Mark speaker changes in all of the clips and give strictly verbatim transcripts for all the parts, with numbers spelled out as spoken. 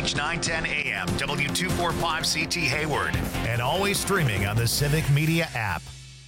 Speaker 1: H nine ten A M, W two forty-five C T Hayward, and always streaming on the Civic Media app.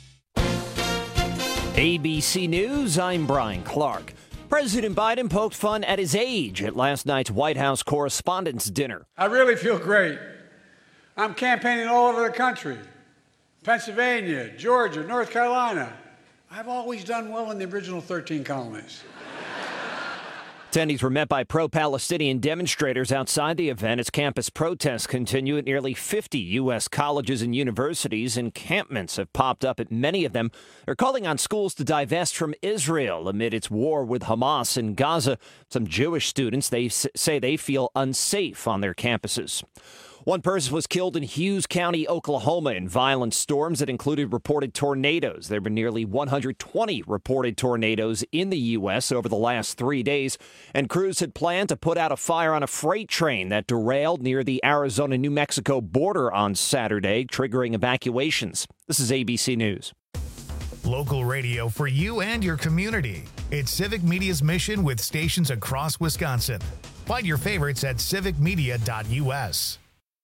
Speaker 2: A B C News, I'm Brian Clark. President Biden poked fun at his age at last night's White House Correspondents' Dinner.
Speaker 3: I really feel great. I'm campaigning all over the country. Pennsylvania, Georgia, North Carolina. I've always done well in the original thirteen colonies.
Speaker 2: Attendees were met by pro-Palestinian demonstrators outside the event as campus protests continue at nearly fifty U S colleges and universities. Encampments have popped up at many of them. They're calling on schools to divest from Israel amid its war with Hamas in Gaza. Some Jewish students, they say they feel unsafe on their campuses. One person was killed in Hughes County, Oklahoma, in violent storms that included reported tornadoes. There were nearly one hundred twenty reported tornadoes in the U S over the last three days, and crews had planned to put out a fire on a freight train that derailed near the Arizona-New Mexico border on Saturday, triggering evacuations. This is A B C News.
Speaker 1: Local radio for you and your community. It's Civic Media's mission with stations across Wisconsin. Find your favorites at civic media dot U S.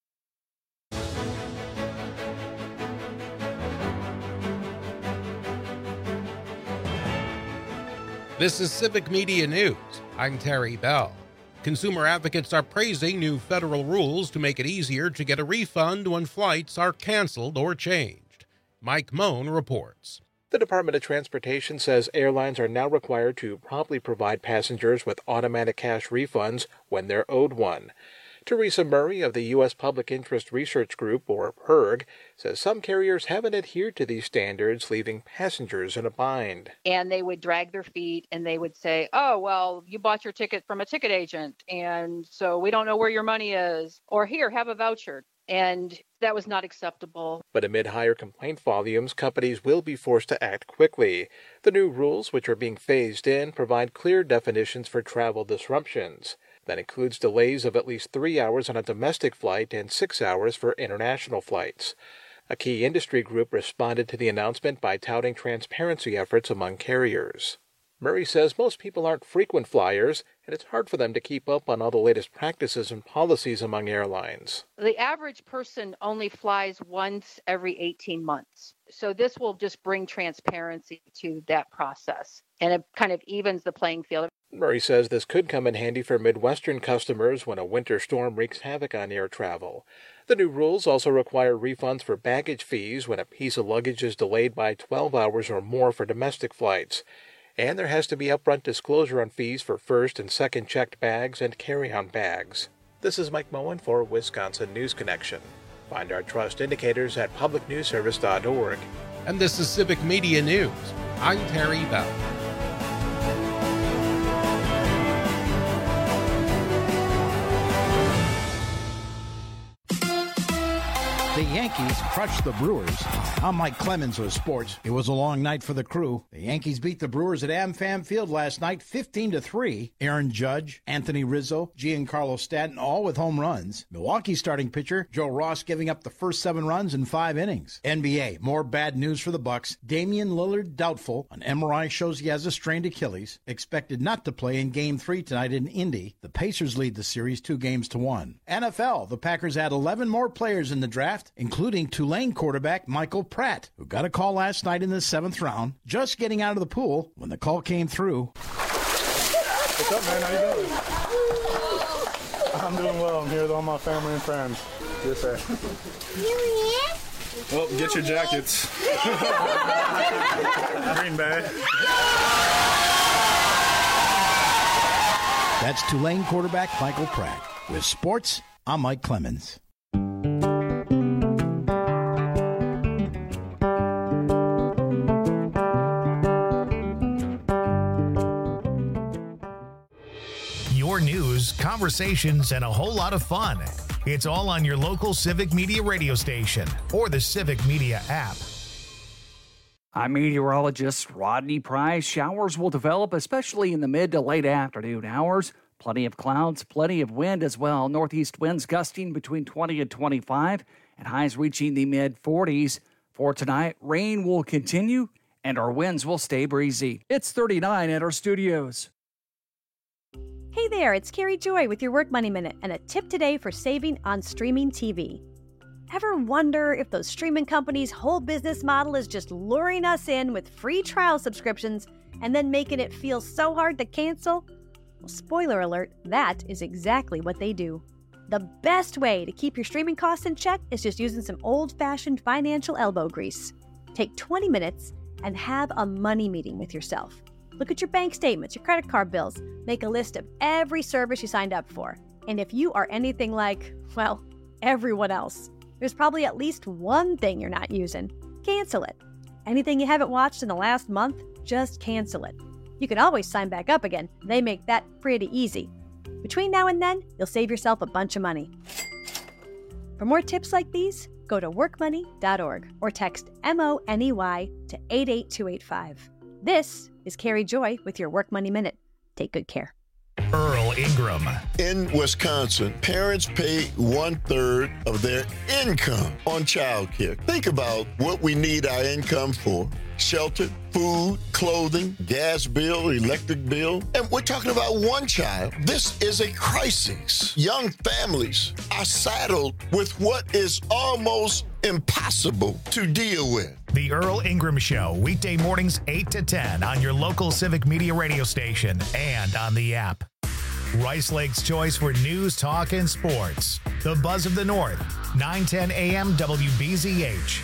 Speaker 4: This is Civic Media News. I'm Terry Bell. Consumer advocates are praising new federal rules to make it easier to get a refund when flights are canceled or changed. Mike Moan reports.
Speaker 5: The Department of Transportation says airlines are now required to promptly provide passengers with automatic cash refunds when they're owed one. Teresa Murray of the U S Public Interest Research Group, or P I R G, says some carriers haven't adhered to these standards, leaving passengers in a bind.
Speaker 6: And they would drag their feet and they would say, oh, well, you bought your ticket from a ticket agent, and so we don't know where your money is. Or here, have a voucher. And that was not acceptable.
Speaker 5: But amid higher complaint volumes, companies will be forced to act quickly. The new rules, which are being phased in, provide clear definitions for travel disruptions. That includes delays of at least three hours on a domestic flight and six hours for international flights. A key industry group responded to the announcement by touting transparency efforts among carriers. Murray says most people aren't frequent flyers, and it's hard for them to keep up on all the latest practices and policies among airlines.
Speaker 6: The average person only flies once every eighteen months. So this will just bring transparency to that process, and it kind of evens the playing field.
Speaker 5: Murray says this could come in handy for Midwestern customers when a winter storm wreaks havoc on air travel. The new rules also require refunds for baggage fees when a piece of luggage is delayed by twelve hours or more for domestic flights. And there has to be upfront disclosure on fees for first and second checked bags and carry-on bags. This is Mike Moen for Wisconsin News Connection. Find our trust indicators at public news service dot org.
Speaker 4: And this is Civic Media News. I'm Terry Bell.
Speaker 7: The Yankees crushed the Brewers. I'm Mike Clemens with sports. It was a long night for the crew. The Yankees beat the Brewers at AmFam Field last night fifteen to three. Aaron Judge, Anthony Rizzo, Giancarlo Stanton all with home runs. Milwaukee starting pitcher Joe Ross giving up the first seven runs in five innings. N B A, more bad news for the Bucks. Damian Lillard doubtful. An M R I shows he has a strained Achilles. Expected not to play in Game three tonight in Indy. The Pacers lead the series two games to one. N F L, the Packers add eleven more players in the draft, including Tulane quarterback Michael Pratt, who got a call last night in the seventh round, just getting out of the pool when the call came through.
Speaker 8: What's up, man? How you doing? I'm doing well. I'm here with all my family and friends. Yes, sir. Well, get your jackets. Green Bay.
Speaker 7: That's Tulane quarterback Michael Pratt. With sports, I'm Mike Clemens.
Speaker 1: Your news, conversations, and a whole lot of fun. It's all on your local Civic Media radio station or the Civic Media app.
Speaker 9: I'm meteorologist Rodney Price. Showers will develop, especially in the mid to late afternoon hours. Plenty of clouds, plenty of wind as well. Northeast winds gusting between twenty and twenty-five, and highs reaching the mid forties. For tonight, rain will continue, and our winds will stay breezy. It's thirty-nine at our studios.
Speaker 10: Hey there, it's Carrie Joy with your Work Money Minute and a tip today for saving on streaming T V. Ever wonder if those streaming companies' whole business model is just luring us in with free trial subscriptions and then making it feel so hard to cancel? Well, spoiler alert, that is exactly what they do. The best way to keep your streaming costs in check is just using some old-fashioned financial elbow grease. Take twenty minutes and have a money meeting with yourself. Look at your bank statements, your credit card bills. Make a list of every service you signed up for. And if you are anything like, well, everyone else, there's probably at least one thing you're not using. Cancel it. Anything you haven't watched in the last month, just cancel it. You can always sign back up again. They make that pretty easy. Between now and then, you'll save yourself a bunch of money. For more tips like these, go to work money dot org or text M O N E Y to eight eight two eight five. This is Carrie Joy with your Work Money Minute. Take good care.
Speaker 1: Earl Ingram.
Speaker 11: In Wisconsin, parents pay one-third of their income on child care. Think about what we need our income for. Shelter, food, clothing, gas bill, electric bill. And we're talking about one child. This is a crisis. Young families are saddled with what is almost impossible to deal with.
Speaker 1: The Earl Ingram Show, weekday mornings eight to ten on your local Civic Media radio station and on the app. Rice Lake's choice for news, talk, and sports. The Buzz of the North, nine ten a m W B Z H.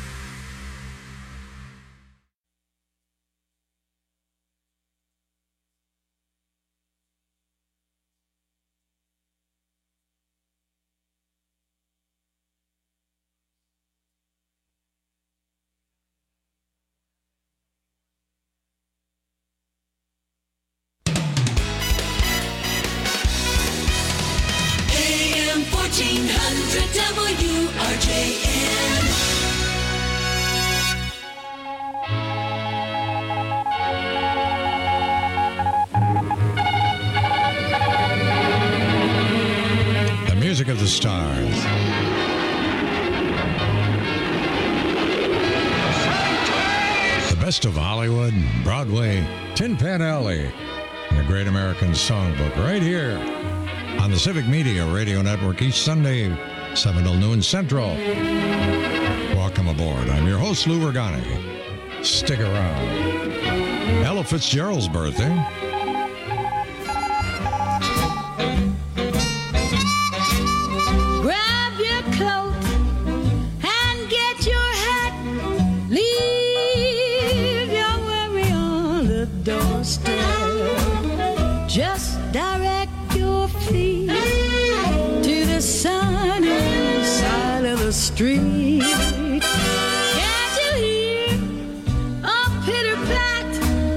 Speaker 12: fourteen hundred W R J M.
Speaker 13: The music of the stars. The best of Hollywood, Broadway, Tin Pan Alley, and the Great American Songbook right here on the Civic Media Radio Network each Sunday, seven till noon Central. Welcome aboard. I'm your host, Lou Vergani. Stick around. Ella Fitzgerald's birthday.
Speaker 12: Grab your coat and get your hat. Leave your worry on the doorstep. Just direct your feet to the sunny side of the street. Can't you hear a pitter-pat?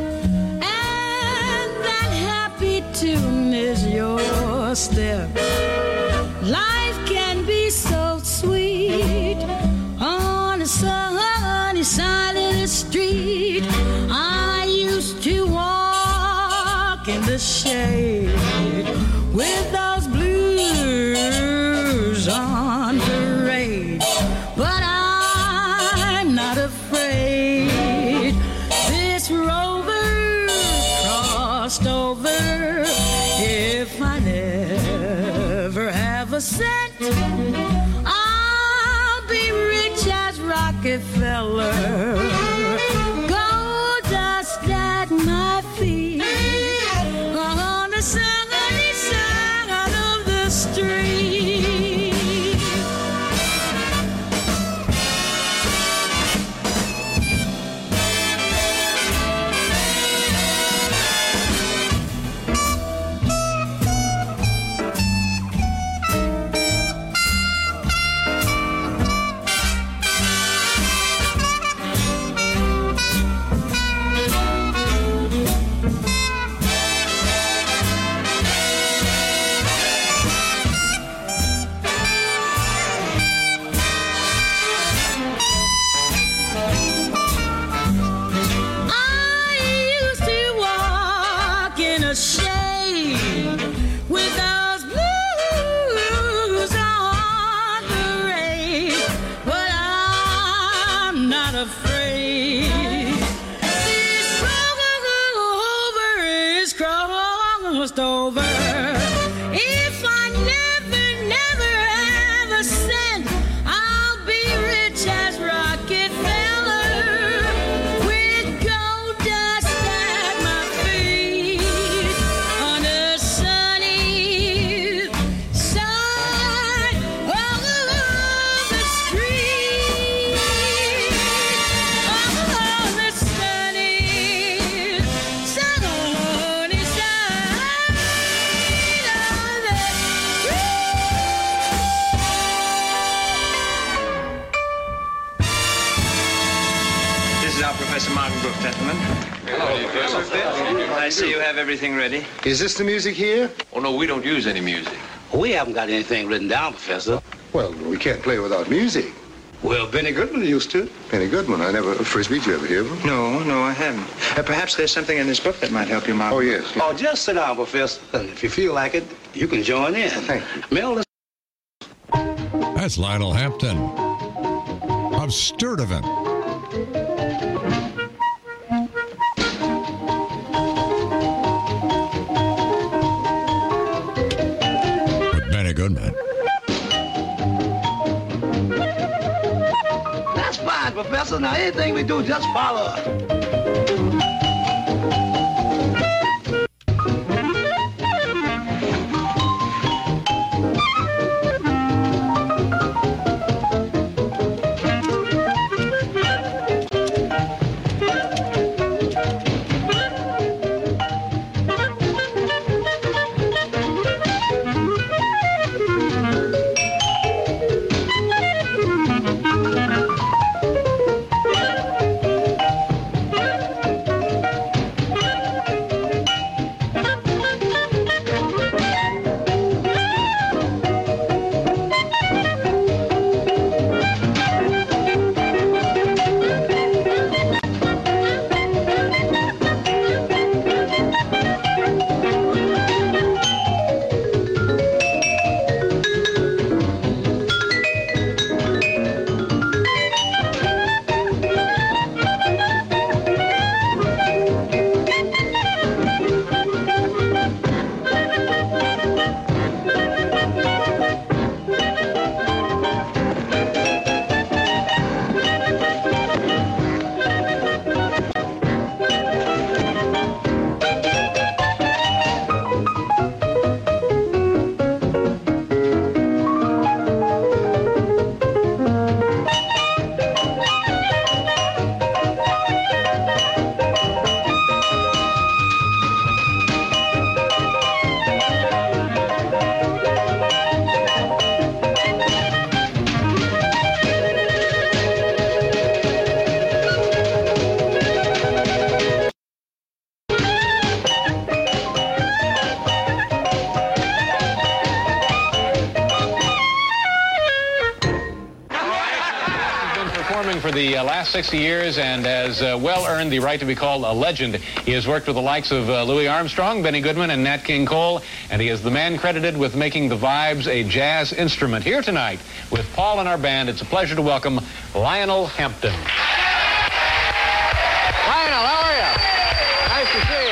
Speaker 12: And that happy tune is your step. Life can be so sweet on the sunny side of the street. I used to walk in the shade with those blues on parade, but I'm not afraid. This rover crossed over. If I never have a cent, I'll be rich as Rockefeller. Gold dust at my feet on the sunny side of the street. Over
Speaker 14: Martin Brooke, gentlemen. Hello, I see you have everything ready.
Speaker 15: Is this the music here?
Speaker 14: Oh, no, we don't use any music.
Speaker 15: We haven't got anything written down, Professor. Well, we can't play without music. Well, Benny Goodman used to. Benny Goodman? I never... Frisbee, did you ever hear of him?
Speaker 14: No, no, I haven't. Uh, perhaps there's something in this book that might help you, Martin.
Speaker 15: Oh, yes. yes. Oh, just sit down, Professor. And if you feel like it, you can join in. Thank you. Mel, let's...
Speaker 13: That's Lionel Hampton of Sturtevant. With Benny Goodman.
Speaker 15: That's fine, Professor. Now, anything we do, just follow us.
Speaker 16: For the uh, last sixty years and has uh, well earned the right to be called a legend. He has worked with the likes of uh, Louis Armstrong, Benny Goodman, and Nat King Cole, and he is the man credited with making the vibes a jazz instrument. Here tonight with Paul and our band, it's a pleasure to welcome Lionel Hampton. Lionel, how are you? Nice to see you.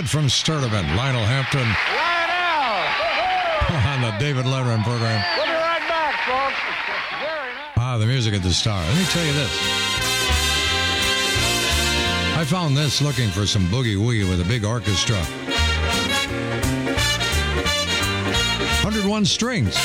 Speaker 13: hit from Sturdivant. Lionel Hampton.
Speaker 16: Lionel!
Speaker 13: On the David Letterman program.
Speaker 16: We'll be right back, folks. Very nice.
Speaker 13: Ah, the music at the Star. Let me tell you this. I found this looking for some boogie-woogie with a big orchestra. one oh one strings.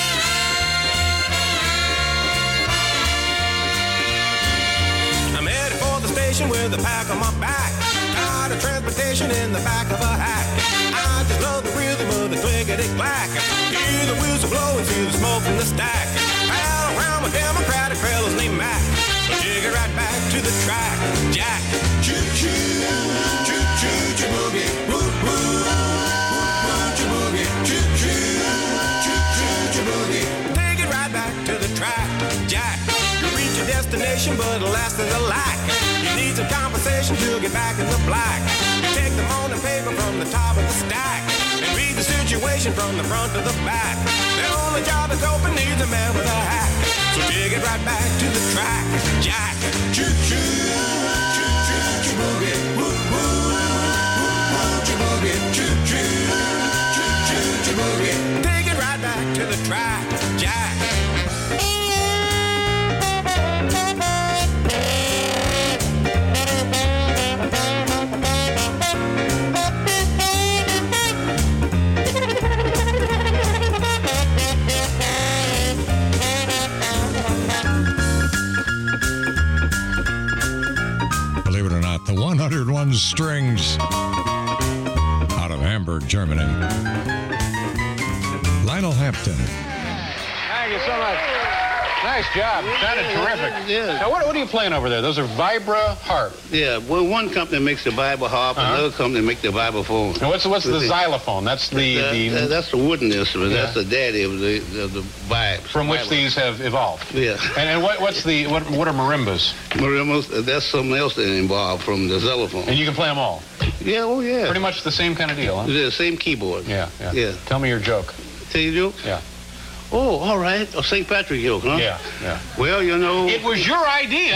Speaker 17: I'm headed for the station with a pack on my back. Tired of transportation in the back of a hack. I just love the rhythm of the clickety-clack. Hear the whistle blowing, see the smoke from the stack. Pal around with Democratic fellas named Mac. So take it right back to the track. Jack. Choo-choo, choo-choo, choo-boogie. Woo-woo, woo-woo, choo-boogie. Choo-choo, choo-choo, choo-boogie. Take it right back to the track. Jack. You reach your destination, but alas, there's a lack. You need some compensation to get back in the black. You take the morning paper from the top of the stack and read the situation from the front to the back. The only job that's open needs a man with a hat. So dig it right back to the track. Jack. Choo-choo, choo-choo, choo-boogie. Woo-woo, woo-woo, choo-boogie. Choo-choo, choo-choo, choo-boogie. Dig it right back to the track. Jack.
Speaker 13: The one oh one strings out of Hamburg, Germany. Lionel Hampton.
Speaker 16: Thank you so much. Nice job. Sounded terrific.
Speaker 18: Yeah.
Speaker 16: Now, what, what are you playing over there? Those are vibra harp.
Speaker 18: Yeah, well, one company makes the vibra harp, uh-huh. Another company makes the vibraphone.
Speaker 16: Now, what's what's the xylophone? That's the...
Speaker 18: That,
Speaker 16: the...
Speaker 18: That, that's the wooden instrument.
Speaker 16: Yeah.
Speaker 18: That's the daddy of the, of the vibes.
Speaker 16: From which these have evolved.
Speaker 18: Yeah.
Speaker 16: And, and what, what's the... What, what are marimbas?
Speaker 18: Marimbas, that's something else that involved from the xylophone.
Speaker 16: And you can play them all?
Speaker 18: Yeah, oh, yeah.
Speaker 16: Pretty much the same kind of deal, huh?
Speaker 18: Yeah, the same keyboard.
Speaker 16: Yeah, yeah.
Speaker 18: Yeah.
Speaker 16: Tell me your joke.
Speaker 18: Tell you a joke?
Speaker 16: Yeah.
Speaker 18: Oh, all right. A Saint Patrick joke, huh?
Speaker 16: Yeah, yeah.
Speaker 18: Well, you know...
Speaker 16: It was your idea.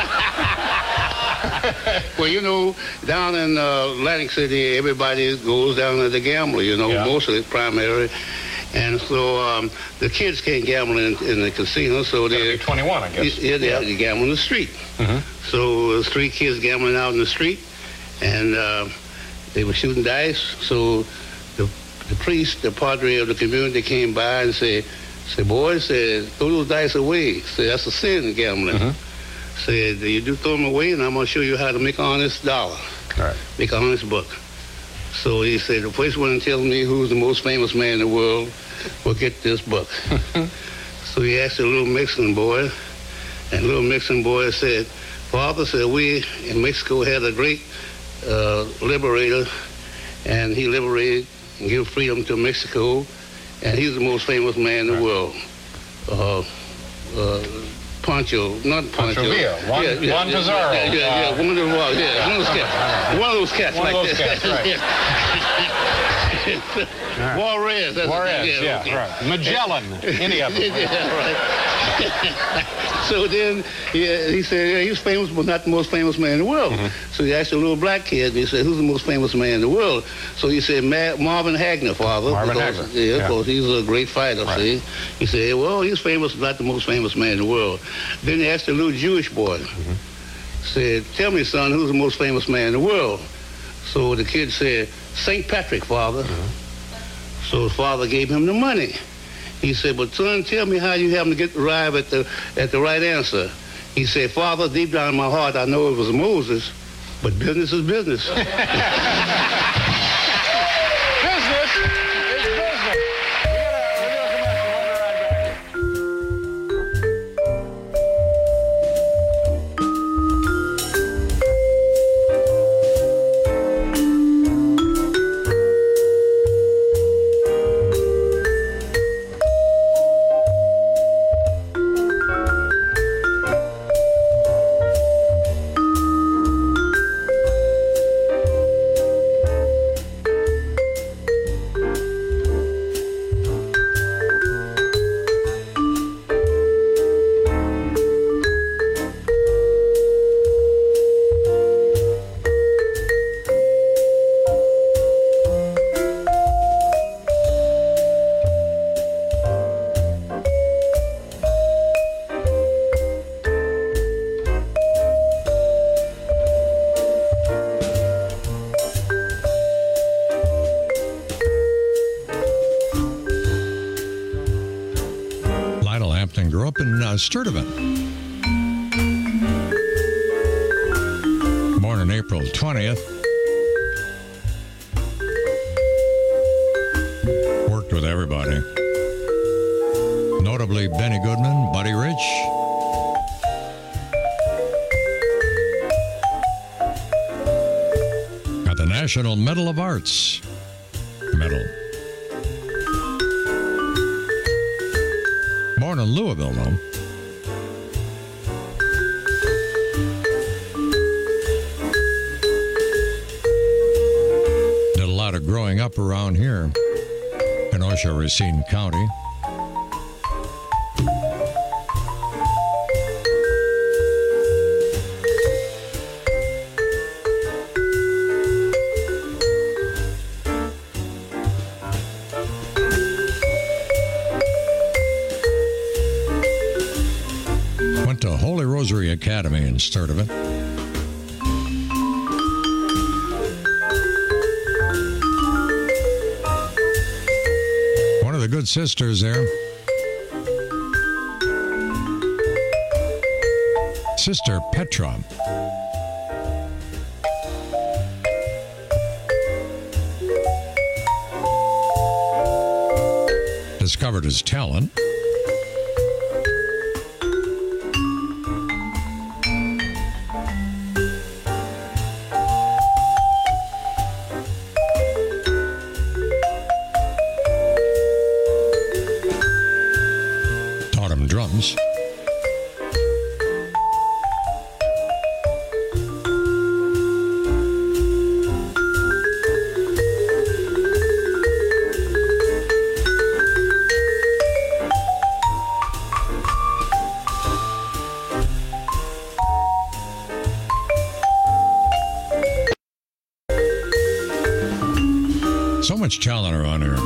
Speaker 18: Well, you know, down in uh, Atlantic City, everybody goes down to the gambler, you know,
Speaker 16: yeah.
Speaker 18: mostly primary. And so um, the kids can't gamble in, in the casino, so they're...
Speaker 16: twenty-one, I guess.
Speaker 18: Yeah, they, yeah. they gamble in the street.
Speaker 16: Mm-hmm.
Speaker 18: So there's three kids gambling out in the street, and uh, they were shooting dice, so... The priest, the padre of the community came by and said, said, boys, said, throw those dice away. Said, that's a sin, gambling. Mm-hmm. Said, you do throw them away, and I'm going to show you how to make an honest dollar.
Speaker 16: All right.
Speaker 18: Make an honest buck. So he said, the first one that tells me who's the most famous man in the world will get this buck. So he asked the little Mexican boy, and little Mexican boy said, Father, said, we in Mexico had a great uh, liberator, and he liberated and give freedom to Mexico, and he's the most famous man in the right. world. Uh, uh, Pancho, not Pancho.
Speaker 16: Pancho Villa, Juan,
Speaker 18: yeah, yeah,
Speaker 16: Juan
Speaker 18: yeah,
Speaker 16: Pizarro.
Speaker 18: Yeah, yeah, yeah, uh, one of those, yeah, yeah. one of those cats. One of those cats
Speaker 16: one
Speaker 18: like
Speaker 16: of those
Speaker 18: that.
Speaker 16: Cats, right.
Speaker 18: Right. Juarez. That's
Speaker 16: Juarez, yeah, yeah
Speaker 18: okay.
Speaker 16: right. Magellan, any of them.
Speaker 18: Yeah, right. So then he, he said, yeah, he's famous, but not the most famous man in the world. Mm-hmm. So he asked a little black kid, and he said, who's the most famous man in the world? So he said, Ma- Marvin Hagner, Father.
Speaker 16: Marvin
Speaker 18: because,
Speaker 16: Hagner.
Speaker 18: Yeah,
Speaker 16: yeah.
Speaker 18: because he's a great fighter, right. See? He said, well, he's famous, but not the most famous man in the world. Then he asked a little Jewish boy, mm-hmm. said, tell me, son, who's the most famous man in the world? So the kid said, Saint Patrick, Father. Mm-hmm. So his father gave him the money. He said, but son, tell me how you happen to get arrive at the at the right answer. He said, Father, deep down in my heart, I know it was Moses, but business is business.
Speaker 16: Business is business.
Speaker 13: Sturtevant. Born on April twentieth. Worked with everybody. Notably Benny Goodman, Buddy Rich. Got the National Medal of Arts medal. Born in Louisville, though. Did a lot of growing up around here. Kenosha, Racine County. Went to Holy Rosary Academy in Sturtevant. One of the good sisters there. Sister Petra. Discovered his talent. Taught him drums. So much talent around here.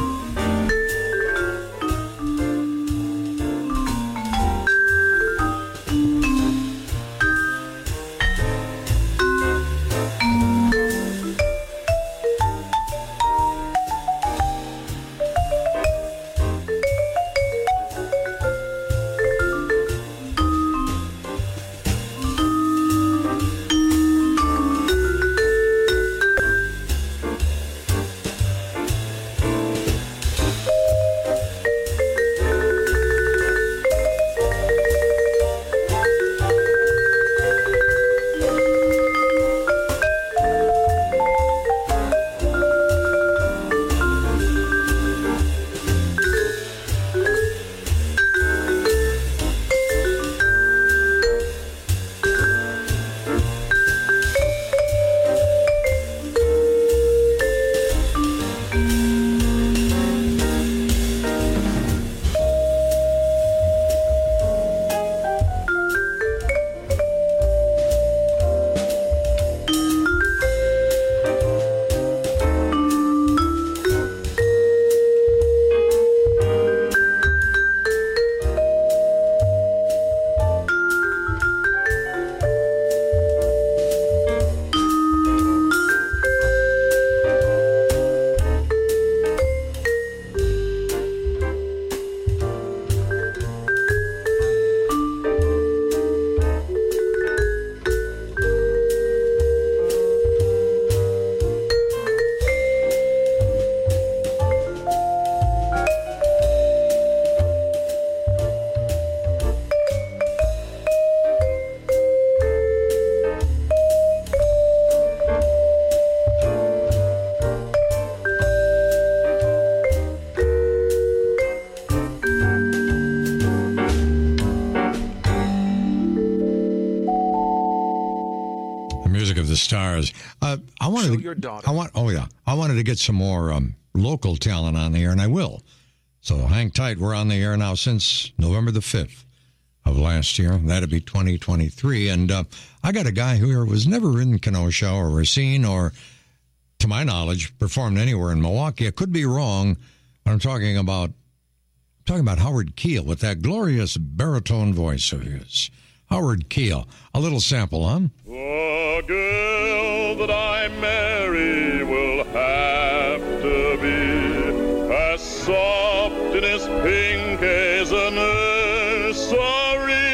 Speaker 13: Of the Stars. Uh, I wanted
Speaker 19: Show
Speaker 13: to,
Speaker 19: your daughter.
Speaker 13: I want. Oh yeah, I wanted to get some more um, local talent on the air, and I will. So hang tight. We're on the air now since November the fifth of last year. That'd be twenty twenty-three, and uh, I got a guy who was never in Kenosha or Racine or, to my knowledge, performed anywhere in Milwaukee. I could be wrong, but I'm talking about I'm talking about Howard Keel with that glorious baritone voice of his. Howard Keel. A little sample, huh?
Speaker 20: The girl that I marry will have to be as soft and as pink as a nursery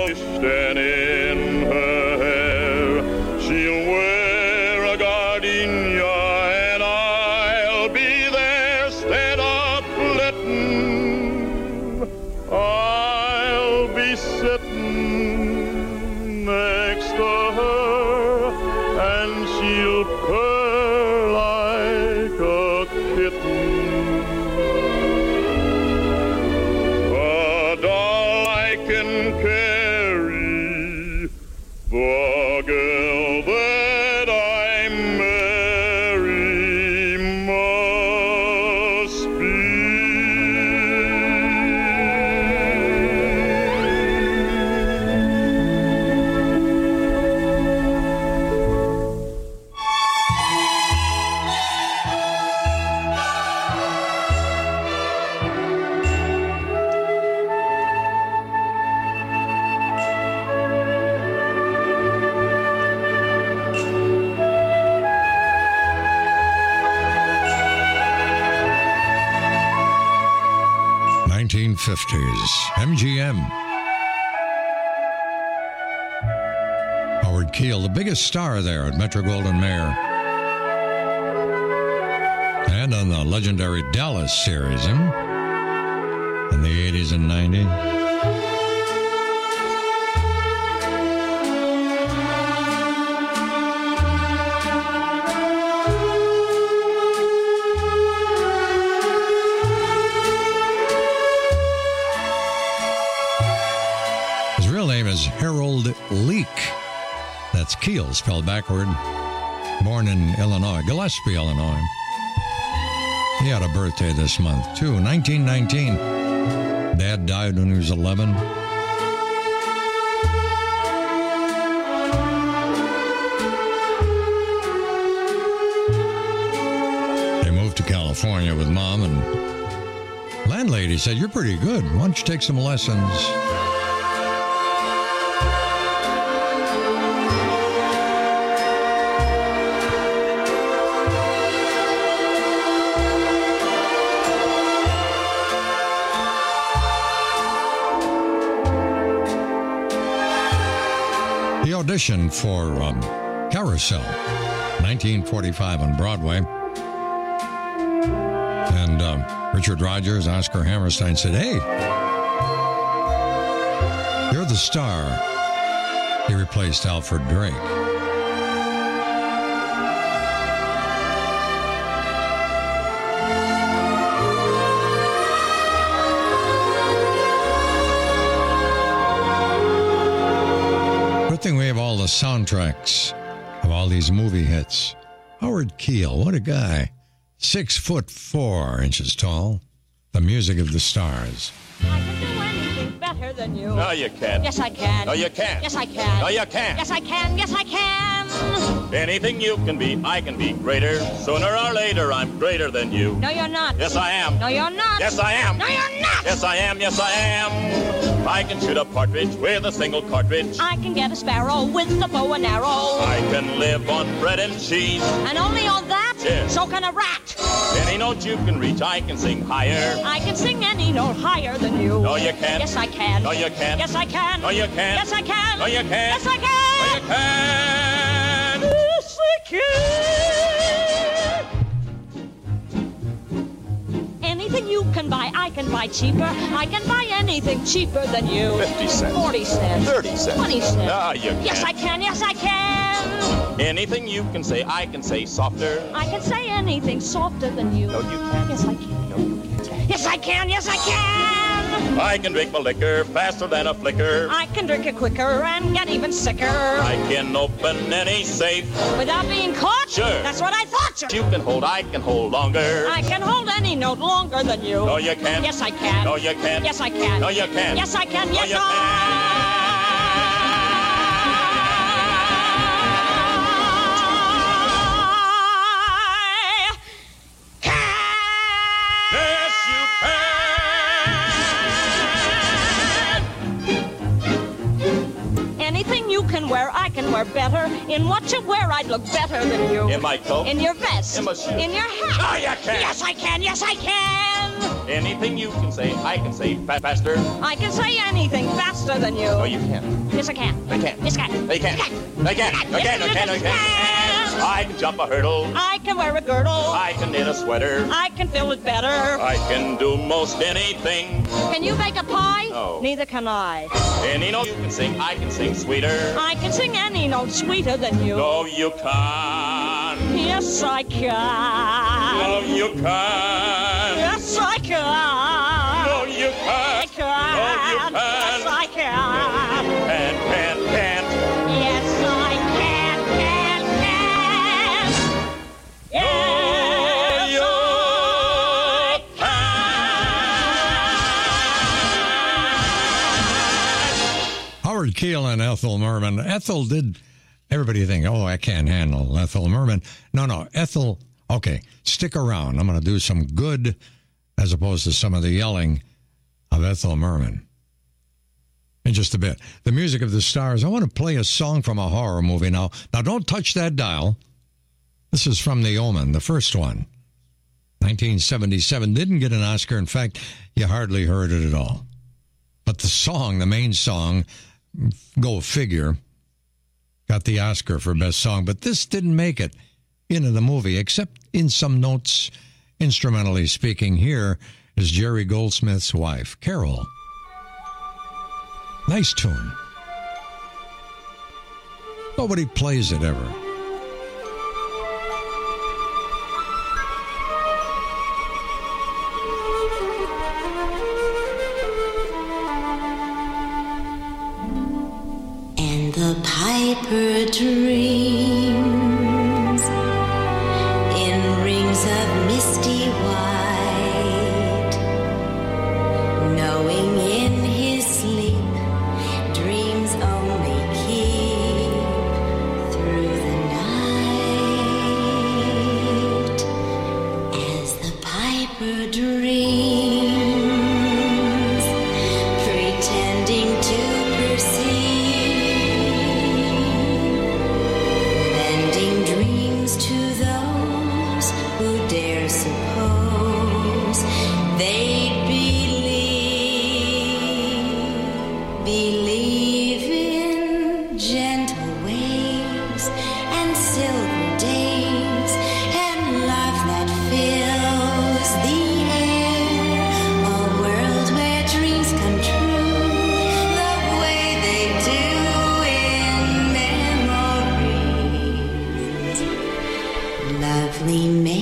Speaker 20: polished and in her hair she'll wear a gardenia, and I'll be there stead of flitting. I'll be sitting next to her, and she'll purr like a kitten. A doll I can carry, the girl that I marry must
Speaker 13: nineteen fifties, M G M. Howard Keel, the biggest star there at Metro-Goldwyn-Mayer. And on the legendary Dallas series, hmm? In the eighties and nineties. His real name is Harold Leake. That's Keel spelled backward. Born in Illinois, Gillespie, Illinois. He had a birthday this month, too, nineteen nineteen. Dad died when he was eleven. They moved to California with Mom, and landlady said, "You're pretty good. Why don't you take some lessons?" He auditioned for um, Carousel, nineteen forty-five on Broadway. And uh, Richard Rodgers, Oscar Hammerstein said, "Hey, you're the star." He replaced Alfred Drake. Good thing we have all the soundtracks of all these movie hits. Howard Keel, what a guy. Six foot four inches tall. The music of the stars.
Speaker 19: I can do anything better than you.
Speaker 21: No, you can't.
Speaker 19: Yes, I can.
Speaker 21: No, you can't.
Speaker 19: Yes, I can.
Speaker 21: No, you can't.
Speaker 19: Yes, I can. Yes, I can.
Speaker 21: Anything you can be, I can be greater. Sooner or later, I'm greater than you.
Speaker 19: No, you're not.
Speaker 21: Yes, I am.
Speaker 19: No, you're not.
Speaker 21: Yes, I am.
Speaker 19: No, you're not.
Speaker 21: Yes, I am. Yes, I am. I can shoot a partridge with a single cartridge.
Speaker 19: I can get a sparrow with a bow and arrow.
Speaker 21: I can live on bread and cheese.
Speaker 19: And only on that?
Speaker 21: Yes.
Speaker 19: So can a rat.
Speaker 21: Any note you can reach, I can sing higher.
Speaker 19: I can sing any note higher than you.
Speaker 21: No, you can't.
Speaker 19: Yes, I can.
Speaker 21: No, you can't.
Speaker 19: Yes, I can.
Speaker 21: No, you can't.
Speaker 19: Yes, I can.
Speaker 21: No, you can't.
Speaker 19: Yes, I can.
Speaker 21: No, you can't.
Speaker 19: Yes, I can. Anything you can buy, I can buy cheaper. I can buy anything cheaper than you.
Speaker 21: Fifty cents.
Speaker 19: Forty cents.
Speaker 21: Thirty cents.
Speaker 19: Twenty cents.
Speaker 21: No, you can't.
Speaker 19: Yes, I can. Yes, I can.
Speaker 21: Anything you can say, I can say softer.
Speaker 19: I can say anything softer than you.
Speaker 21: No, you can't.
Speaker 19: Yes, I can.
Speaker 21: No, you can't.
Speaker 19: Yes, I can. Yes, I can.
Speaker 21: I can drink my liquor faster than a flicker.
Speaker 19: I can drink it quicker and get even sicker.
Speaker 21: I can open any safe
Speaker 19: without being caught?
Speaker 21: Sure.
Speaker 19: That's what I thought, sir.
Speaker 21: You can hold, I can hold longer.
Speaker 19: I can hold any note longer than you.
Speaker 21: No, you can't.
Speaker 19: Yes, I can.
Speaker 21: No, you can't.
Speaker 19: Yes, I can.
Speaker 21: No, you can't.
Speaker 19: Yes, I can.
Speaker 21: No,
Speaker 19: Yes,
Speaker 21: you
Speaker 19: I
Speaker 21: can't.
Speaker 19: can wear, I can wear better. In what you wear, I'd look better than you.
Speaker 21: In my coat?
Speaker 19: In your vest.
Speaker 21: In my shoes?
Speaker 19: In your hat.
Speaker 21: Oh, you can!
Speaker 19: Yes, I can. Yes, I can.
Speaker 21: Anything you can say, I can say fa- faster.
Speaker 19: I can say anything faster than you.
Speaker 21: No, you can't.
Speaker 19: Yes, I can.
Speaker 21: They can't.
Speaker 19: Yes, I can.
Speaker 21: They can't. They can't. They can't. They can't. They can't. I can jump a hurdle.
Speaker 19: I can wear a girdle.
Speaker 21: I can knit a sweater.
Speaker 19: I can fill it better.
Speaker 21: I can do most anything.
Speaker 19: Can you bake a pie?
Speaker 21: No.
Speaker 19: Neither can I.
Speaker 21: Any note you can sing, I can sing sweeter.
Speaker 19: I can sing any note sweeter than you.
Speaker 21: No, you can't.
Speaker 19: Yes, I can.
Speaker 21: No, you can't.
Speaker 19: Yes, I can.
Speaker 21: No, you can't.
Speaker 19: I can.
Speaker 21: No, you can't.
Speaker 19: Yes, I can.
Speaker 21: Can't, can't, can't.
Speaker 19: Yes, I can, can, can. Yes,
Speaker 21: you
Speaker 19: I can.
Speaker 13: Howard Keel and Ethel Merman. Ethel did, everybody think, oh, I can't handle Ethel Merman. No, no, Ethel, okay, stick around. I'm going to do some good as opposed to some of the yelling of Ethel Merman. In just a bit. The Music of the Stars. I want to play a song from a horror movie now. Now, don't touch that dial. This is from The Omen, the first one. nineteen seventy-seven. Didn't get an Oscar. In fact, you hardly heard it at all. But the song, the main song, go figure, got the Oscar for Best Song. But this didn't make it into the movie, except in some notes, instrumentally speaking. Here is Jerry Goldsmith's wife, Carol. Nice tune. Nobody plays it ever.
Speaker 3: And the piper dreams in rings of misty white, knowing in his sleep dreams only keep through the night. As the piper dreams, pretending to perceive, lending dreams to those who dare suppose they'd believe, believe in gentle waves and silver days and love that fills the air, a world where dreams come true the way they do in memories. Lovely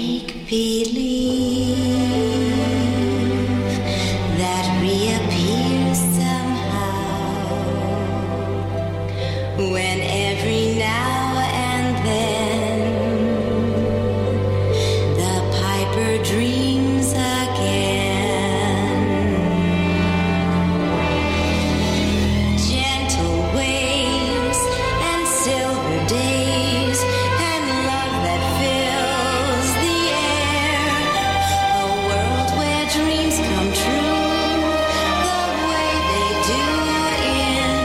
Speaker 3: make-believe that reappears somehow when every now and then the piper dreams again. Gentle waves and silver days and love that fills the air, a world where dreams come true the way they do in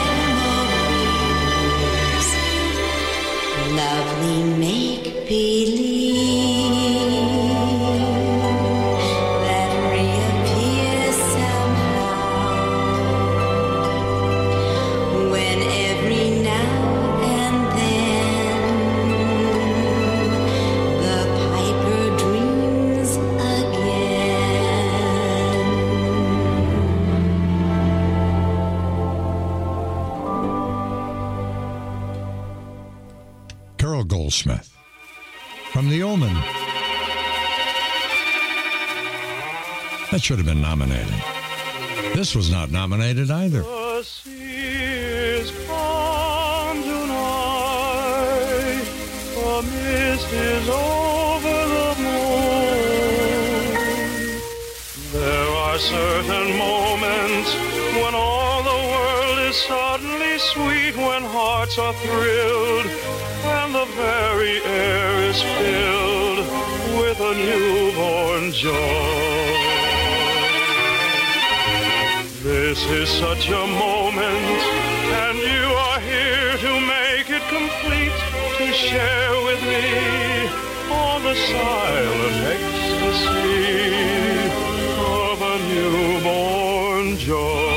Speaker 3: memories. Lovely make-believe that reappears somehow when every now and then the piper dreams again.
Speaker 13: Carol Goldsmith from The Omen. That should have been nominated. This was not nominated either.
Speaker 20: The sea is calm tonight. The mist is over the moon. There are certain moments when all the world is suddenly sweet, when hearts are thrilled and the very air is filled with a newborn joy. This is such a moment, and you are here to complete to share with me all the silent ecstasy of a newborn joy.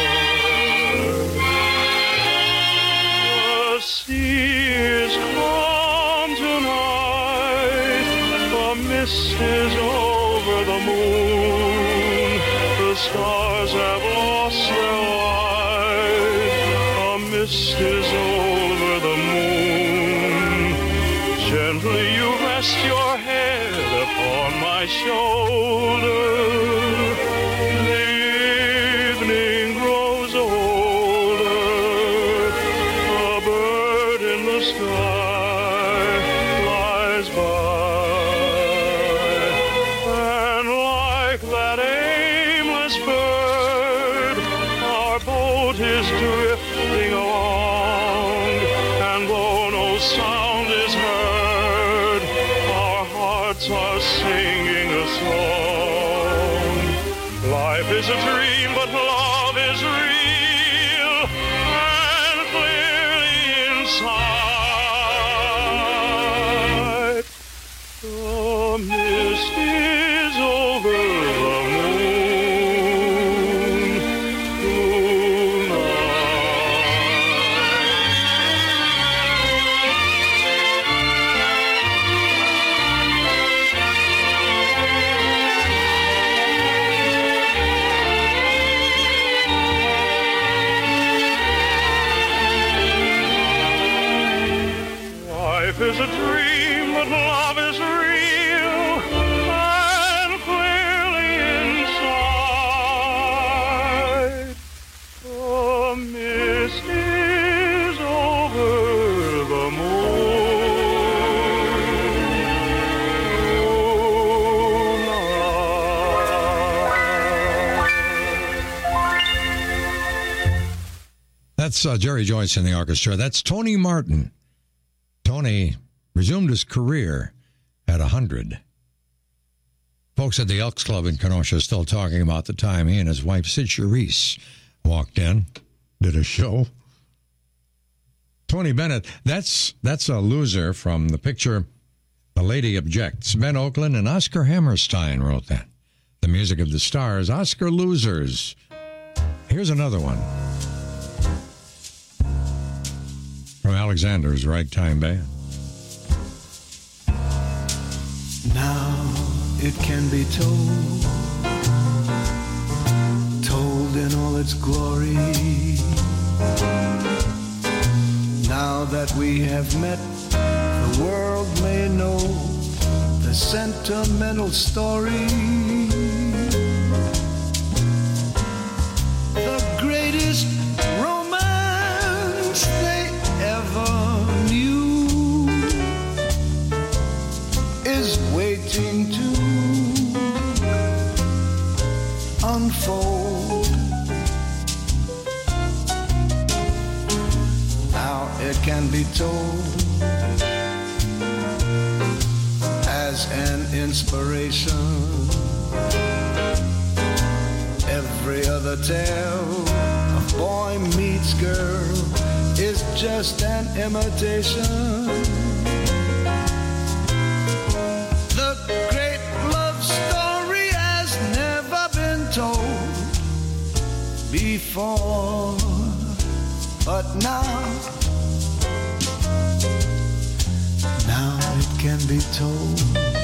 Speaker 20: The sea is calm tonight, the mist is over the moon, the stars have lost their light, a mist is over the moon. Gently you rest your head upon my shoulder. The evening grows older. A bird in the sky flies by. And like that aimless bird, our boat is drifting along. And though no sound is heard, our hearts are singing a song. Life is a dream, but love is real and clearly inside. The mist is over the moon tonight. Life is a dream, but love is real and clearly inside. The mist is over the moon tonight.
Speaker 13: That's uh, Jerry Joyce in the orchestra. That's Tony Martin. Tony resumed his career at one hundred. Folks at the Elks Club in Kenosha are still talking about the time he and his wife, Sid Charisse, walked in, did a show. Tony Bennett, that's that's a loser from the picture The Lady Objects. Ben Oakland and Oscar Hammerstein wrote that. The Music of the Stars, Oscar Losers. Here's another one. From Alexander's Ragtime Band.
Speaker 2: Now it can be told, told in all its glory. Now that we have met, the world may know the sentimental story. The greatest romance they ever knew is waiting to unfold. Now it can be told as an inspiration. Every other tale of boy meets girl is just an imitation. The great love story has never been told before, but now, now it can be told.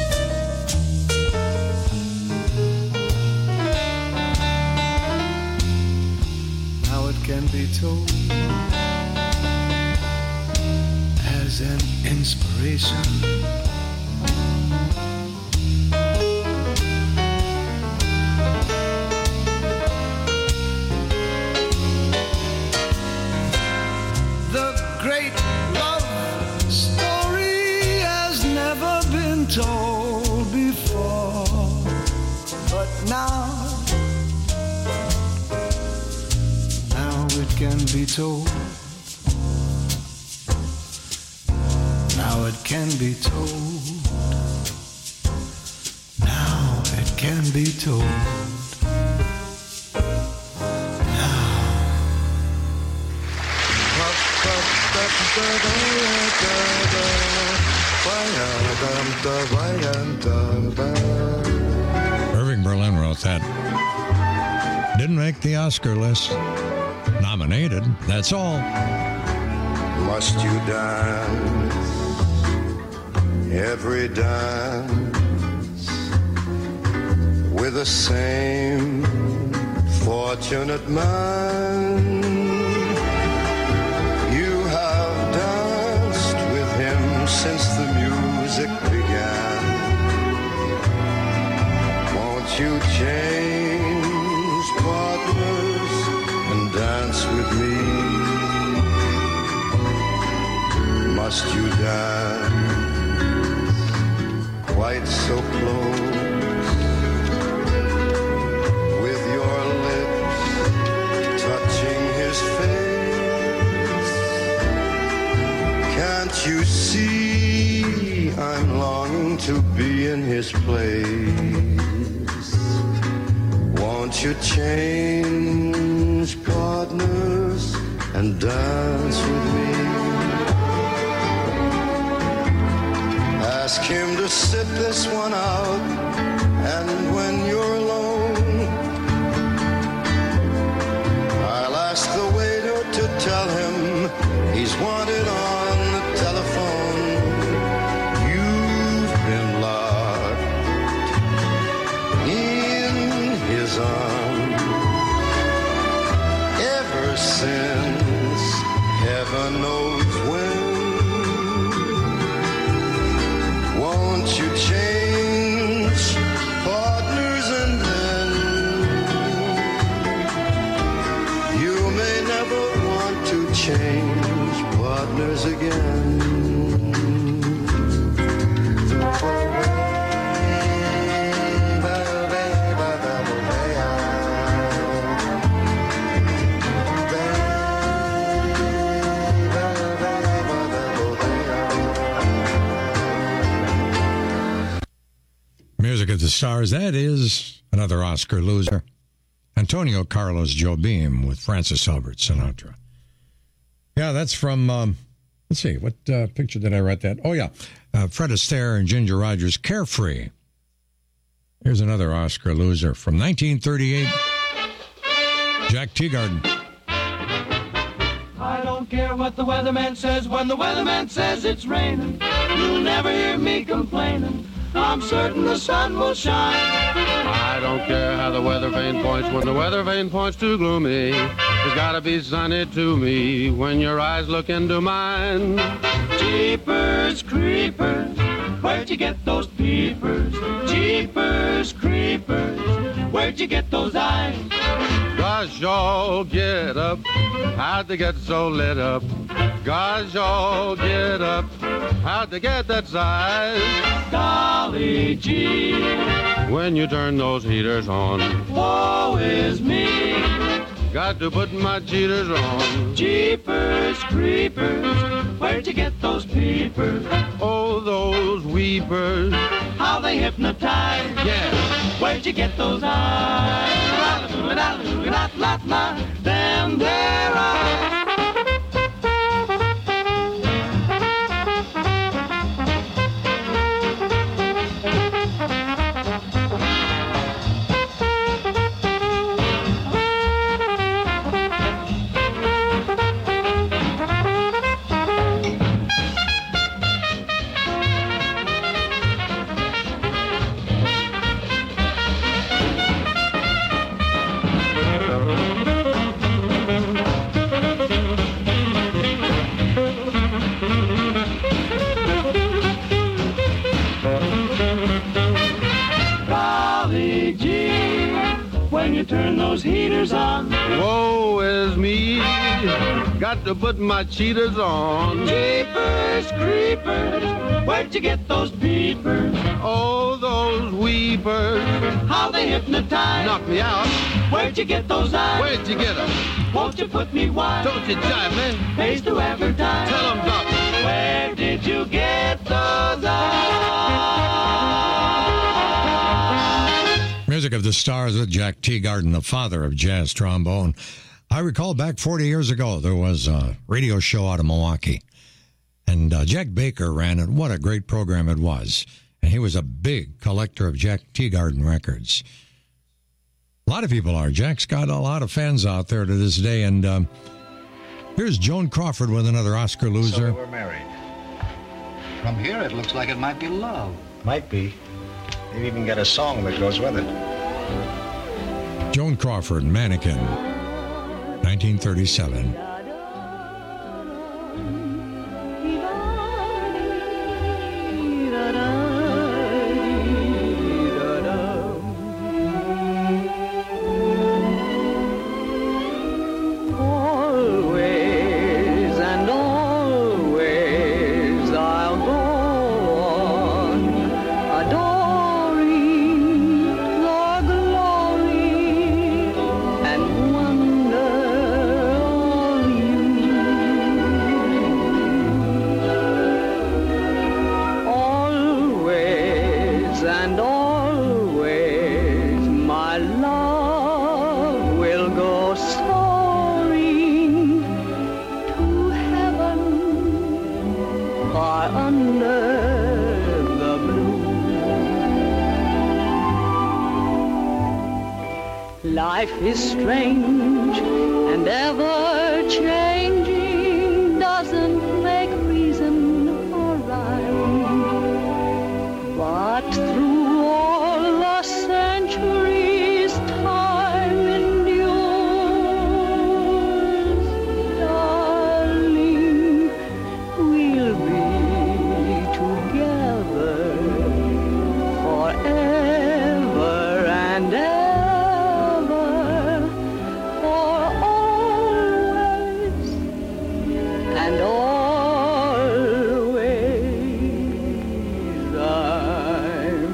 Speaker 2: Now it can be told as an inspiration. The great love story has never been told before, but now, now it can be told. Now it can be told. Now it can be told. Now.
Speaker 13: Irving Berlin wrote that. Didn't make the Oscar list. Nominated, that's all.
Speaker 2: Must you dance every dance with the same fortunate man? You have danced with him since the music began. Won't you change partners and dance with me? Must you dance quite so close with your lips touching his face? Can't you see I'm longing to be in his place? Won't you change partners and dance with me? Ask him to sit this one out, and when you're alone, I'll ask the waiter to tell him he's wanted on the telephone. You've been locked in his arms ever since heaven knows when. Won't you change partners and then you may never want to change partners again.
Speaker 13: Music of the Stars, that is another Oscar loser. Antonio Carlos Jobim with Francis Albert Sinatra. Yeah, that's from, um, let's see, what uh, picture did I write that? Oh, yeah, uh, Fred Astaire and Ginger Rogers, Carefree. Here's another Oscar loser from nineteen thirty-eight, Jack Teagarden.
Speaker 6: I don't care what the weatherman says when the weatherman says it's raining. You'll never hear me complaining. I'm certain the sun will shine.
Speaker 22: I don't care how the weather vane points when the weather vane points too gloomy. It's gotta be sunny to me when your eyes look into mine.
Speaker 6: Jeepers creepers, where'd you get those peepers? Jeepers creepers, where'd you get those eyes?
Speaker 22: Gosh, y'all get up, how'd they get so lit up? Gosh, y'all get up, how'd they get that size?
Speaker 6: Golly gee,
Speaker 22: when you turn those heaters on,
Speaker 6: woe is me.
Speaker 22: Got to put my cheaters on.
Speaker 6: Jeepers creepers, where'd you get those peepers?
Speaker 22: Oh, those weepers,
Speaker 6: how they hypnotize.
Speaker 22: Yeah,
Speaker 6: where'd you get those eyes? Them there eyes. Turn those heaters on.
Speaker 22: Woe is me. Got to put my cheaters on.
Speaker 6: Jeepers creepers, where'd you get those peepers?
Speaker 22: Oh, those weepers,
Speaker 6: how they hypnotize.
Speaker 22: Knock me out.
Speaker 6: Where'd you get those eyes?
Speaker 22: Where'd you get them?
Speaker 6: Won't you put me wise?
Speaker 22: Don't you jive me.
Speaker 6: Pays to advertise.
Speaker 22: Tell them, Doc.
Speaker 6: Where did you get those eyes?
Speaker 13: Music of the Stars with Jack Teagarden, the father of jazz trombone. I recall back forty years ago, there was a radio show out of Milwaukee. And uh, Jack Baker ran it. What a great program it was. And he was a big collector of Jack Teagarden records. A lot of people are. Jack's got a lot of fans out there to this day. And um, here's Joan Crawford with another Oscar loser.
Speaker 4: So we're married. From here, it looks like it might be love. Might be. Maybe even get a song that goes with it.
Speaker 13: Joan Crawford, Mannequin, nineteen thirty-seven.
Speaker 12: Life is strange and ever changing, doesn't make reason for rhyme. But through all the centuries, time endures. Darling, we'll be together forever and ever. And always I'm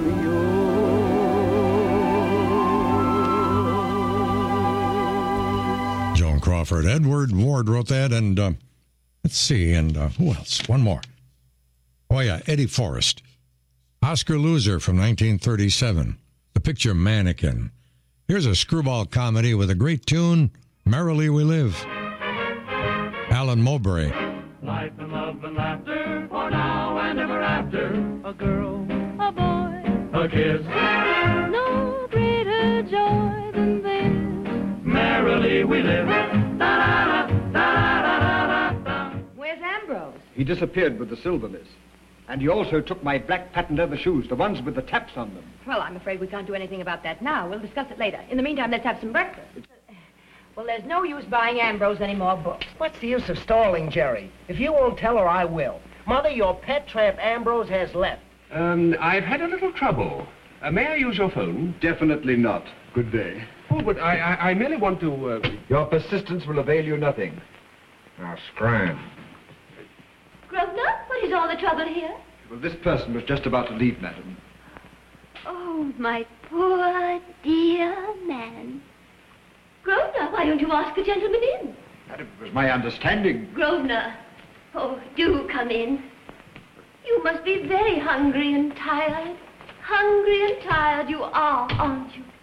Speaker 12: yours.
Speaker 13: Joan Crawford. Edward Ward wrote that, and uh, let's see, and uh, who else? One more. Oh, yeah, Eddie Forrest. Oscar loser from nineteen thirty-seven. The picture Mannequin. Here's a screwball comedy with a great tune, Merrily We Live. Alan Mowbray.
Speaker 6: Life and love and laughter for now and ever after. A girl,
Speaker 12: A boy,
Speaker 6: a kiss,
Speaker 12: no greater joy than this.
Speaker 6: merrily we live. Da-da-da, da-da-da-da-da.
Speaker 5: Where's Ambrose?
Speaker 23: He disappeared with the silver miss. And he also took my black patent leather shoes, the ones with the taps on them.
Speaker 5: Well, I'm afraid we can't do anything about that now. We'll discuss it later. In the meantime, let's have some breakfast. Well, there's no use buying Ambrose any more books.
Speaker 24: What's the use of stalling, Jerry? If you won't tell her, I will. Mother, your pet tramp Ambrose has left.
Speaker 25: Um, I've had a little trouble. Uh, may I use your phone?
Speaker 23: Definitely not. Good day.
Speaker 25: Oh, but I, I, I merely want to... Uh...
Speaker 23: Your persistence will avail you nothing. Now, scram.
Speaker 5: Grosvenor, what is all the trouble here?
Speaker 23: Well, this person was just about to leave, madam.
Speaker 5: Oh, my poor dear man. Grosvenor, why don't you ask the gentleman in?
Speaker 23: Madam, it was my understanding.
Speaker 5: Grosvenor, oh, do come in. You must be very hungry and tired. Hungry and tired you are, aren't you?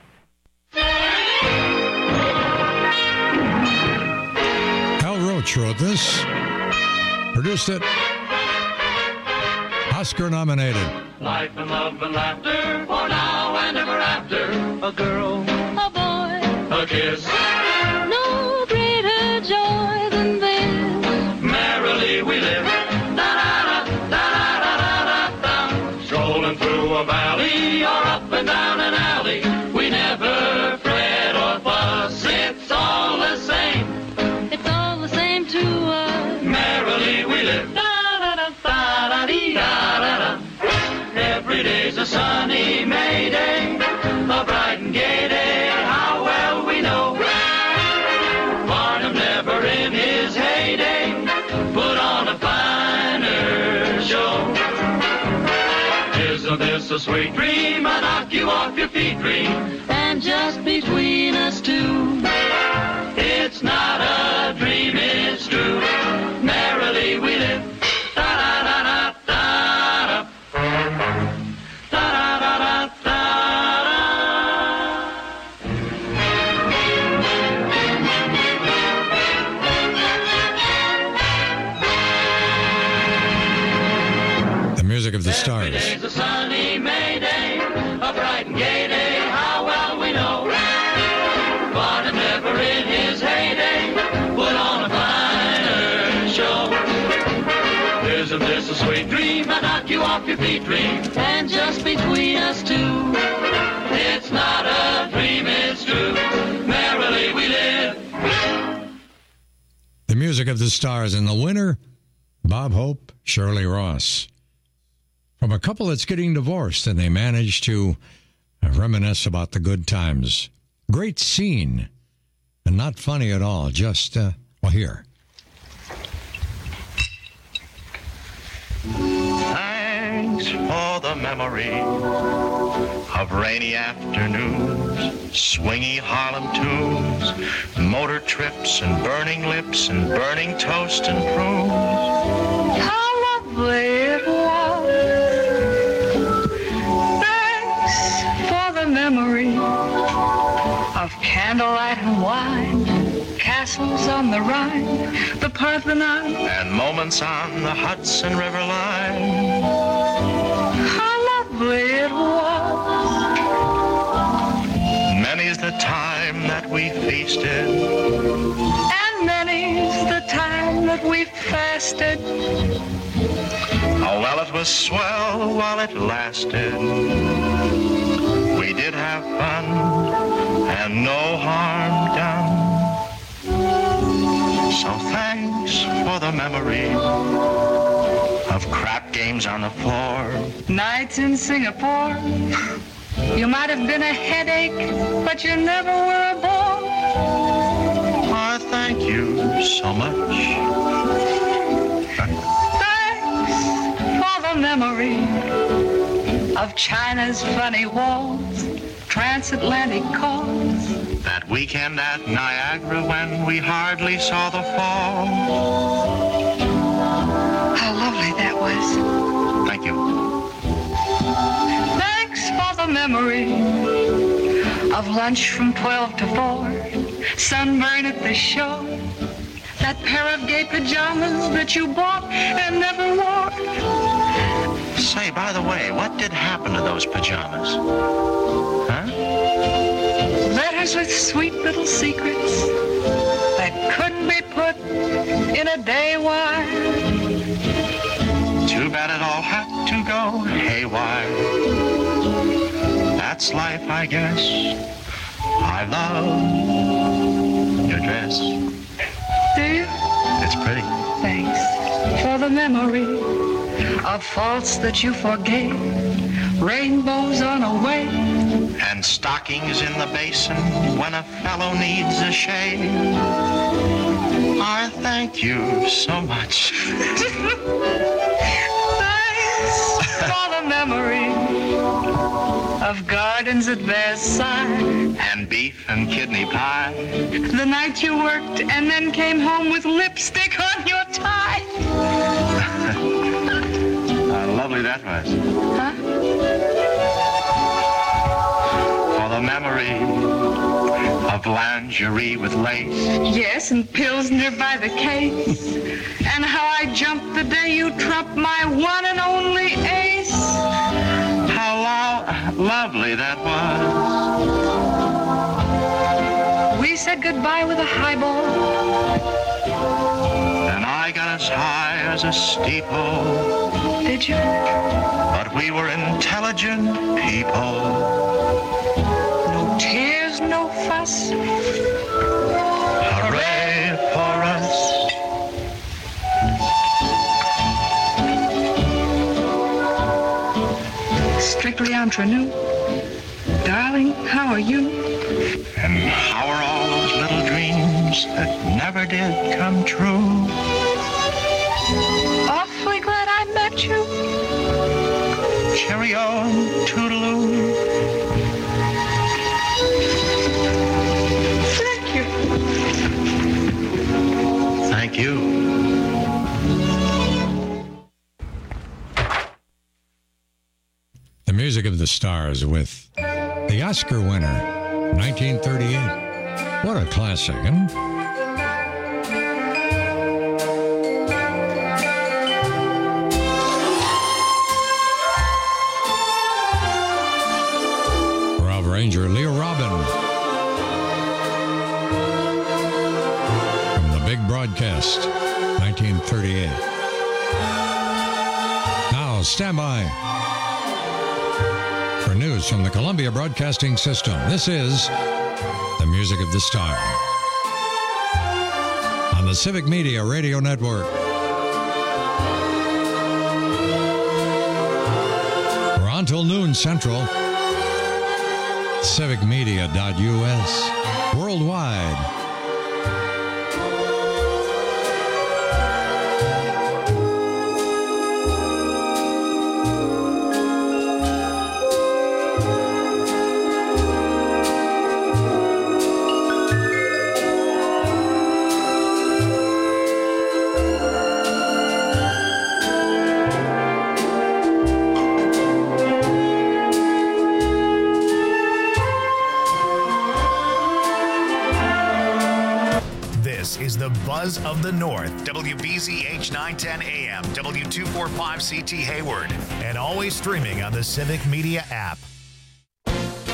Speaker 13: Hal Roach wrote this, produced it, Oscar nominated.
Speaker 6: Life and love and laughter for now and ever after. A girl,
Speaker 12: A boy,
Speaker 6: a kiss,
Speaker 12: no greater joy than this.
Speaker 6: merrily we live. Da-da-da, da-da-da-da-da-da. Strolling through a valley or up and down an alley, we never fret or fuss. It's all the same.
Speaker 12: It's all the same to us.
Speaker 6: Merrily we live. Da-da-da-da-da-dee-da-da-da. Every day's a sunny May day, a bright and gay day. How well we know Barnum never in his heyday put on a finer show. Isn't this a sweet dream, a knock you off your feet dream?
Speaker 12: And just between us two,
Speaker 6: It's not a dream, it's true. Merrily we live. Da-da-da-da-da-da. Da-da-da-da-da-da.
Speaker 13: music of the stars.
Speaker 6: Every day's a sunny May Day, a bright and gay day, how well we know. Barnum never in his heyday put on a finer show. Isn't this a sweet dream? I knock you off your feet, dream. And just between us two, it's not a dream, it's true. Merrily we live.
Speaker 13: The music of the stars, and the winner, Bob Hope, Shirley Ross. From a couple that's getting divorced, and they managed to reminisce about the good times. Great scene, and not funny at all. Just, uh, well, here.
Speaker 7: Thanks for the memory of rainy afternoons, swingy Harlem tunes, motor trips and burning lips and burning toast and prunes.
Speaker 12: How lovely it was. Thanks for the memory of candlelight and wine, castles on the Rhine, the Parthenon,
Speaker 7: and moments on the Hudson River line.
Speaker 12: How lovely it was.
Speaker 7: Many's the time that we feasted,
Speaker 12: And many's the time that we fasted.
Speaker 7: Oh, well, it was swell while it lasted. We did have fun and no harm done. So thanks for the memory of crap games on the floor.
Speaker 12: Nights in Singapore. You might have been a headache, but you never were a bore.
Speaker 7: Oh, thank you so much.
Speaker 12: Thanks for the memory of China's funny walls, transatlantic calls.
Speaker 7: That weekend at Niagara when we hardly saw the fall.
Speaker 12: How lovely that was.
Speaker 7: Thank you.
Speaker 12: Thanks for the memory of lunch from twelve to four, sunburn at the shore, that pair of gay pajamas that you bought and never wore.
Speaker 7: Say, by the way, what did happen to those pajamas? Huh?
Speaker 12: Letters with sweet little secrets that couldn't be put in a day wire.
Speaker 7: Too bad it all had to go haywire. That's life, I guess. I love your dress.
Speaker 12: Do you?
Speaker 7: It's pretty.
Speaker 12: Thanks for the memory of faults that you forgave, rainbows on a wave,
Speaker 7: and stockings in the basin when a fellow needs a shave. I thank you so much.
Speaker 12: Thanks for the memory of gardens at Versailles,
Speaker 7: and beef and kidney pie.
Speaker 12: the night you worked and then came home with lipstick on your tie.
Speaker 7: How lovely that was.
Speaker 12: Huh?
Speaker 7: For the memory of lingerie with lace.
Speaker 12: Yes, and Pilsner by the case. And how I jumped the day you trumped my one and only ace.
Speaker 7: How lo- lovely that was.
Speaker 12: We said goodbye with a highball.
Speaker 7: And I got as high as a steeple.
Speaker 12: Did you?
Speaker 7: But we were intelligent people.
Speaker 12: No tears, no fuss.
Speaker 7: Hooray for us.
Speaker 12: Strictly entre nous. Darling, how are you?
Speaker 7: And how are all those little dreams that never did come true?
Speaker 12: Awfully glad I met you.
Speaker 7: Cheerio and toodaloo.
Speaker 12: Thank you.
Speaker 7: Thank you.
Speaker 13: The music of the stars with the Oscar winner, nineteen thirty-eight. What a classic, huh? thirty-eight. Now, stand by for news from the Columbia Broadcasting System. This is the Music of the Star on the Civic Media Radio Network. We're on till noon Central. civic media dot U S. Worldwide.
Speaker 1: Buzz of the North, W B Z H nine ten A M, W two forty-five C T Hayward, and always streaming on the Civic Media app.